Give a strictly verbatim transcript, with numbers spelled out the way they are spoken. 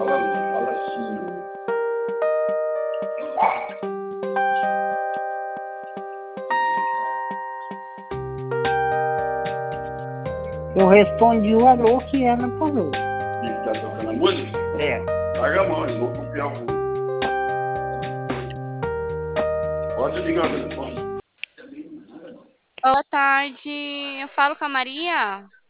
fala não, fala assim. Eu respondi o alô que ela falou. E tá tocando a música? É. Larga a mão, eu vou copiar o. Pode ligar o telefone. Boa tarde, eu falo com a Maria?